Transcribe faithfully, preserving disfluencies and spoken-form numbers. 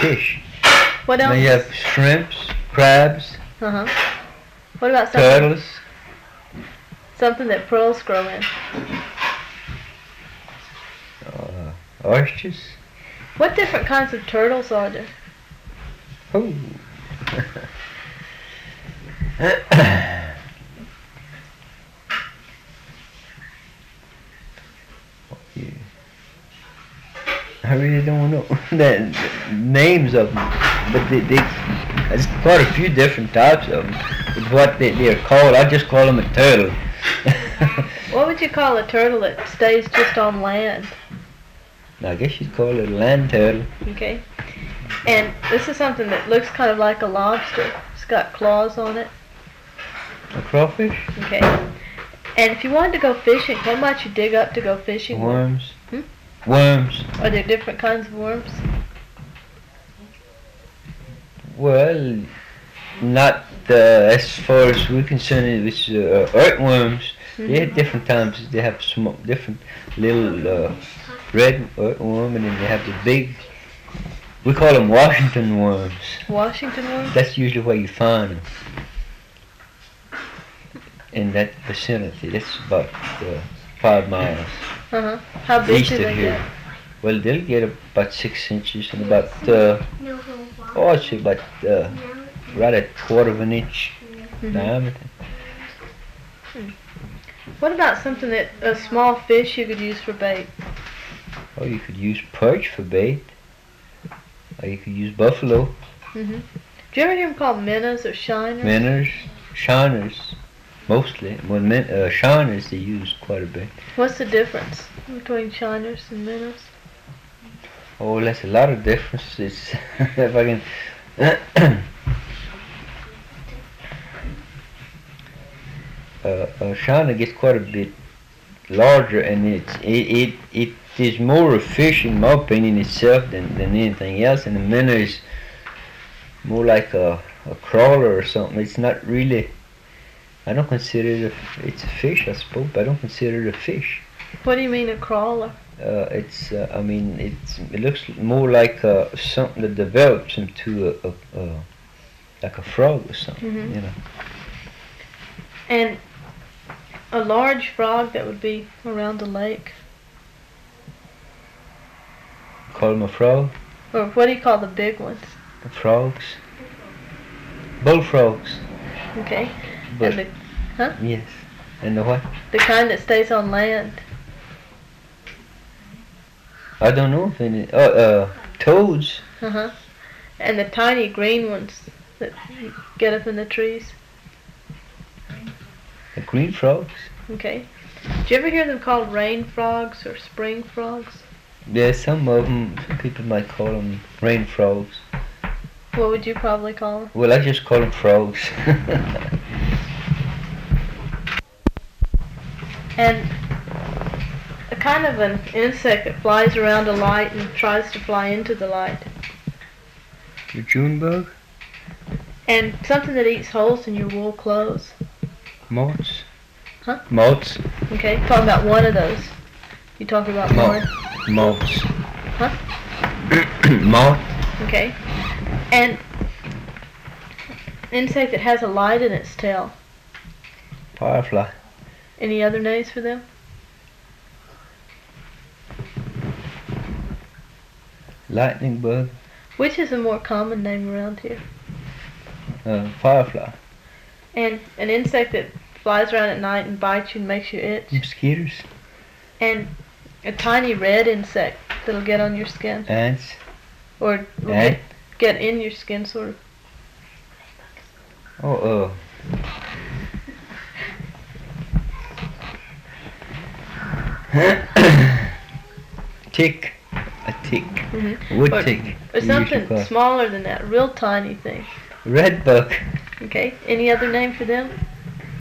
fish. What else? Then you have shrimps, crabs, Uh huh. What about something? turtles. Something that pearls grow in. Uh, oysters. What different kinds of turtles are there? Oh. I really don't know the names of them, but they, they, there's quite a few different types of them. But what they, they're called, I just call them a turtle. What would you call a turtle that stays just on land? I guess you'd call it a land turtle. Okay. And this is something that looks kind of like a lobster. It's got claws on it. A crawfish? Okay. And if you wanted to go fishing, what might you dig up to go fishing with? Worms. Hmm? Worms. Are there different kinds of worms? Well, not uh, as far as we're concerned, it's uh, earthworms. Mm-hmm. They have different times. They have some different little uh, red earthworm, and then they have the big. We call them Washington worms. Washington worms? That's usually where you find them. In that vicinity. That's about uh, five miles Uh huh. How big east do of they here. get? Well, they'll get about six inches and about, uh, oh, I'd say about uh, right at quarter of an inch Mhm. diameter. What about something that a small fish you could use for bait? Oh, you could use perch for bait. Or you could use buffalo, Mm-hmm. Do you ever hear them called minnows or shiners? minnows, shiners, mostly. Well, min- uh, shiners they use quite a bit. What's the difference between shiners and minnows? Oh, there's a lot of differences. If I can. uh, a shiner gets quite a bit larger, and it's, it, it, it is more a fish, in my opinion, itself than, than anything else. And the minnow is more like a, a crawler or something. It's not really. I don't consider it a, it's a fish, I suppose, but I don't consider it a fish. What do you mean a crawler? Uh, it's, uh, I mean, it's, it looks more like uh, something that develops into a, a, a like a frog or something, Mhm. you know. And a large frog that would be around the lake? Call them a frog, Or what do you call the big ones? the frogs, bullfrogs. Okay. But And the, yes, and the what? the kind that stays on land? I don't know if any. Oh, uh, toads. Uh-huh. And the tiny green ones that you get up in the trees? The green frogs. Okay. Do you ever hear them called rain frogs or spring frogs? There's some of them. Some people might call them rain frogs. What would you probably call them? Well, I just call them frogs. And a kind of an insect that flies around a light and tries to fly into the light. The June bug, And something that eats holes in your wool clothes. moths. Huh? Moths. Okay, talking about one of those. You talking about more? Moths. Huh? Moth. Okay. And insect that has a light in its tail. Firefly. Any other names for them? Lightning bug. Which is a more common name around here? Uh, firefly. And an insect that flies around at night and bites you and makes you itch. Mosquitoes. And a tiny red insect that'll get on your skin. Ants. Or will Ant. get, get in your skin, sort of. Oh, uh. Tick. A tick. Mm-hmm. Wood Or- tick. Or we usually something call it. smaller than that, a real tiny thing. Red bug. Okay, any other name for them?